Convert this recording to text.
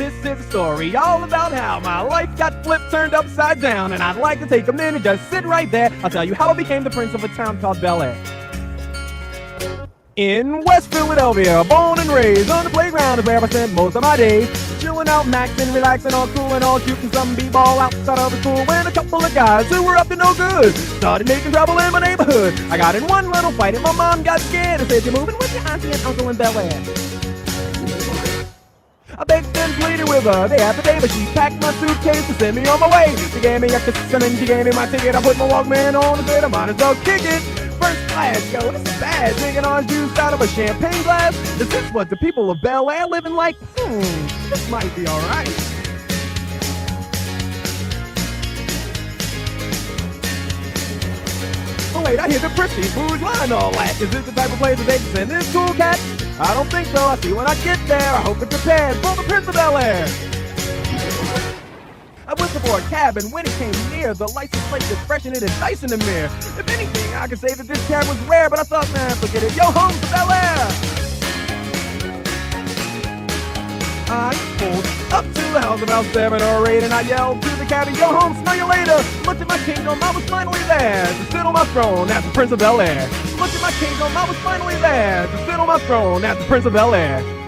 This is a story all about how my life got flipped, turned upside down, and I'd like to take a minute, just sit right there. I'll tell you how I became the prince of a town called Bel Air. In West Philadelphia, born and raised on the playground is where I spent most of my days. Chilling out, maxing, relaxing, all cool and all shooting some b-ball outside of the school when a couple of guys who were up to no good started making trouble in my neighborhood. I got in one little fight and my mom got scared and said, "You're moving with your auntie and uncle in Bel Air." I begged and pleaded with her day after day, but she packed my suitcase to send me on my way. She gave me a kiss and then she gave me my ticket. I put my Walkman on and said I might as well kick it. First class, yo, this is bad. Drinking orange juice out of a champagne glass. Is this what the people of Bel Air living like? This might be alright. Oh wait, I hear the pretty bourgeois and all that. Is this the type of place that they can send this cool cat? I don't think so. I'll see when I get there. I hope it's prepared for the Prince of Bel Air. I whistled for a cab, and when it came near, the license plate expression it had dice in the mirror. If anything, I could say that this cab was rare, but I thought, man, forget it. Yo, home to Bel Air. I pulled up to the house about 7 or 8, and I yelled to the cabby, "Yo, home, smell you later." Looked at my kingdom, I was finally there to sit on my throne as the Prince of Bel Air. Looked at my kingdom, I was finally there to sit on my throne as the Prince of Bel Air.